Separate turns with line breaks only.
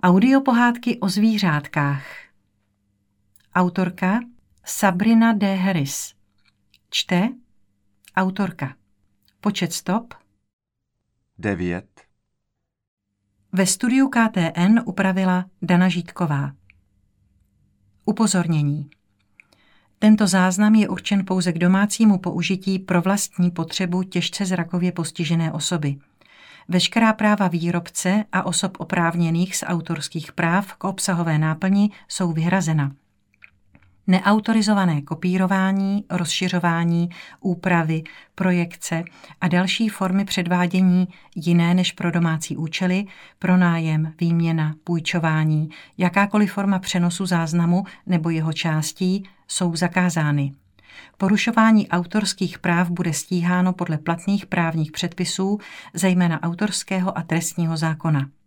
Audiopohádky o zvířátkách. Autorka Sabrina D. Harris. Čte autorka. Počet stop
9.
Ve studiu KTN upravila Dana Žítková. Upozornění. Tento záznam je určen pouze k domácímu použití pro vlastní potřebu těžce zrakově postižené osoby. Veškerá práva výrobce a osob oprávněných z autorských práv k obsahové náplni jsou vyhrazena. Neautorizované kopírování, rozšiřování, úpravy, projekce a další formy předvádění jiné než pro domácí účely, pronájem, výměna, půjčování, jakákoliv forma přenosu záznamu nebo jeho částí jsou zakázány. Porušování autorských práv bude stíháno podle platných právních předpisů, zejména autorského a trestního zákona.